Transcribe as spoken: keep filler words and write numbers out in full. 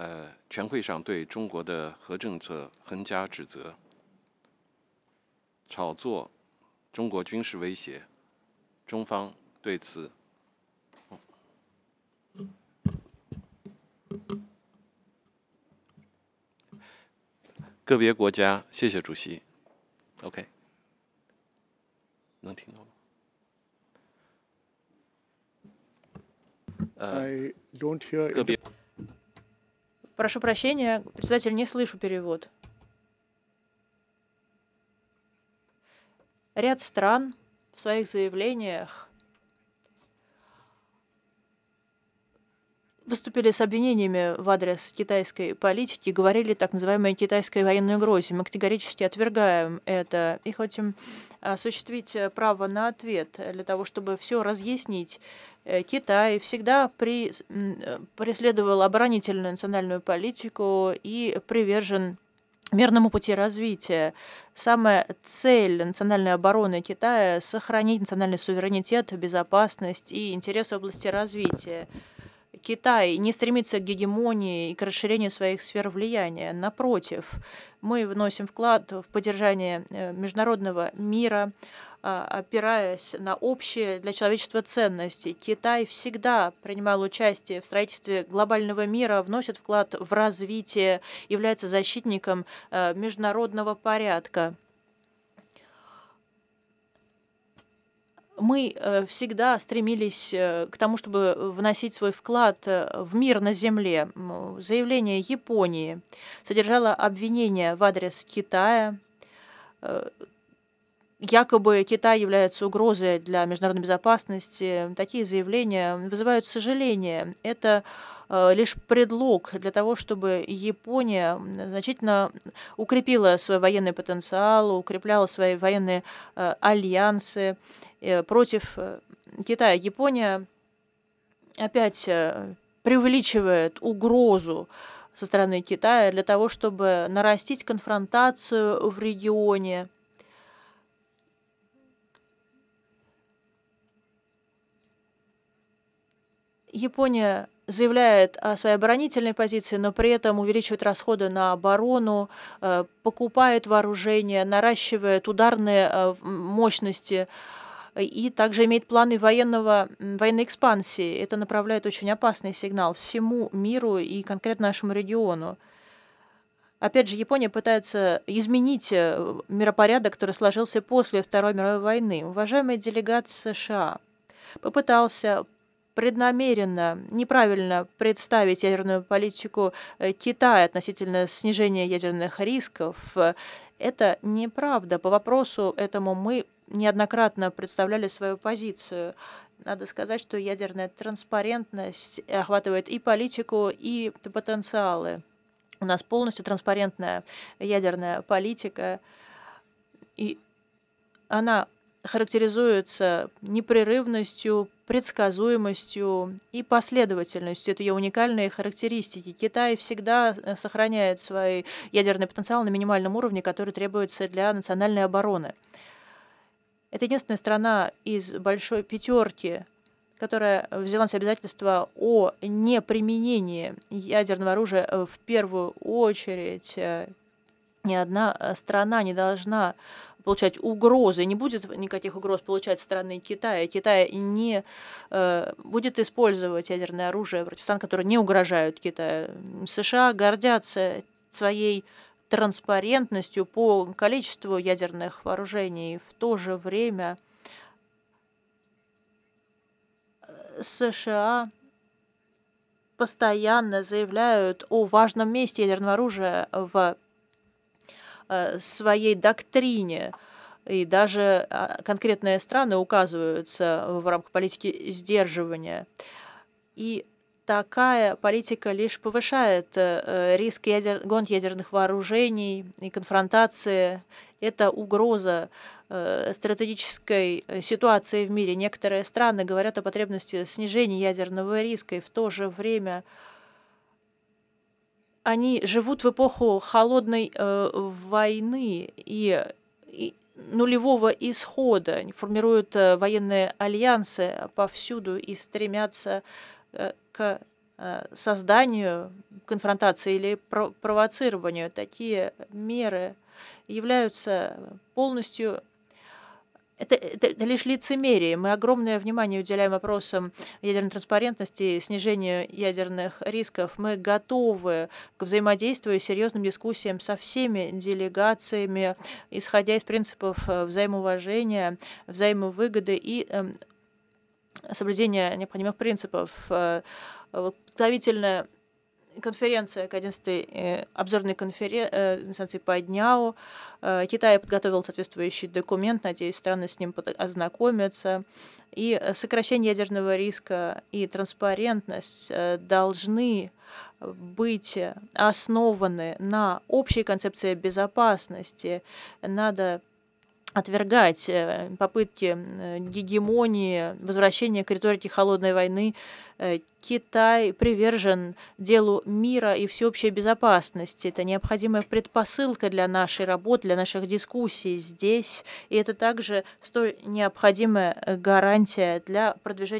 呃全会上对中国的核政策横加指责，炒作中国军事威胁。中方对此个别国家，谢谢主席。OK， 能听到吗？呃， I don't hear 个别 Прошу прощения, председатель, не слышу перевод. Ряд стран в своих заявлениях выступили с обвинениями в адрес китайской политики, говорили так называемой китайской военной угрозе. Мы категорически отвергаем это и хотим осуществить право на ответ для того, чтобы все разъяснить. Китай всегда при, преследовал оборонительную национальную политику и привержен мирному пути развития. Самая цель национальной обороны Китая — сохранить национальный суверенитет, безопасность и интересы в области развития. Китай не стремится к гегемонии и к расширению своих сфер влияния. Напротив, мы вносим вклад в поддержание международного мира, опираясь на общие для человечества ценности. Китай всегда принимал участие в строительстве глобального мира, вносит вклад в развитие, является защитником международного порядка. Мы всегда стремились к тому, чтобы вносить свой вклад в мир на Земле. Заявление Японии содержало обвинения в адрес Китая. Якобы Китай является угрозой для международной безопасности. Такие заявления вызывают сожаление. Это лишь предлог для того, чтобы Япония значительно укрепила свой военный потенциал, укрепляла свои военные альянсы против Китая. Япония опять преувеличивает угрозу со стороны Китая для того, чтобы нарастить конфронтацию в регионе. Япония заявляет о своей оборонительной позиции, но при этом увеличивает расходы на оборону, покупает вооружение, наращивает ударные мощности и также имеет планы военного, военной экспансии. Это направляет очень опасный сигнал всему миру и конкретно нашему региону. Опять же, Япония пытается изменить миропорядок, который сложился после Второй мировой войны. Уважаемая делегация США попытался преднамеренно неправильно представить ядерную политику Китая относительно снижения ядерных рисков. Это неправда. По вопросу этому мы неоднократно представляли свою позицию. Надо сказать, что ядерная транспарентность охватывает и политику, и потенциалы. У нас полностью транспарентная ядерная политика, и она характеризуется непрерывностью, предсказуемостью и последовательностью. Это ее уникальные характеристики. Китай всегда сохраняет свой ядерный потенциал на минимальном уровне, который требуется для национальной обороны. Это единственная страна из большой пятерки, которая взяла на себя обязательство о неприменении ядерного оружия в первую очередь. Ни одна страна не должна получать угрозы, не будет никаких угроз получать со стороны Китая. Китай не э, будет использовать ядерное оружие против стран, которые не угрожают Китаю. США гордятся своей транспарентностью по количеству ядерных вооружений. В то же время США постоянно заявляют о важном месте ядерного оружия в своей доктрине. И даже конкретные страны указываются в рамках политики сдерживания. И такая политика лишь повышает риск ядер... гонки ядерных вооружений и конфронтации. Это угроза стратегической ситуации в мире. Некоторые страны говорят о потребности снижения ядерного риска, и в то же время они живут в эпоху холодной э, войны и, и нулевого исхода. Они формируют э, военные альянсы повсюду и стремятся э, к э, созданию конфронтации или про- провоцированию. Такие меры являются полностью это, это, это лишь лицемерие. Мы огромное внимание уделяем вопросам ядерной транспарентности, снижению ядерных рисков. Мы готовы к взаимодействию и серьезным дискуссиям со всеми делегациями, исходя из принципов э, взаимоуважения, взаимовыгоды и эм, соблюдения необходимых принципов. Э, вот Подготовительная конференция к одиннадцатой э, обзорной конференции по дняу. Э, Китай подготовил соответствующий документ, надеюсь, страны с ним под- ознакомятся. И э, сокращение ядерного риска и транспарентность э, должны быть основаны на общей концепции безопасности. Надо отвергать э, попытки э, гегемонии, возвращения к риторике холодной войны. Э, Китай привержен делу мира и всеобщей безопасности. Это необходимая предпосылка для нашей работы, для наших дискуссий здесь. И это также столь необходимая э, гарантия для продвижения